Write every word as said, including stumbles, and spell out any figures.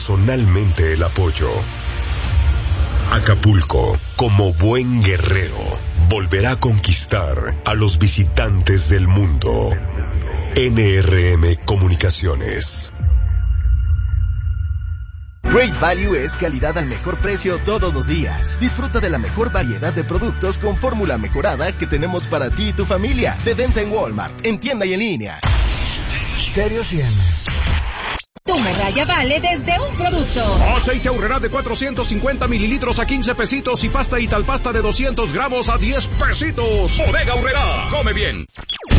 personalmente el apoyo. Acapulco, como buen guerrero, volverá a conquistar a los visitantes del mundo. N R M Comunicaciones. Great Value es calidad al mejor precio todos los días. Disfruta de la mejor variedad de productos con fórmula mejorada que tenemos para ti y tu familia. De venta en Walmart, en tienda y en línea. Stereo cien. Tu raya vale desde un producto. Aceite Aurrerá de cuatrocientos cincuenta mililitros a quince pesitos y pasta Italpasta de doscientos gramos a diez pesitos. Bodega Aurrerá. Come bien.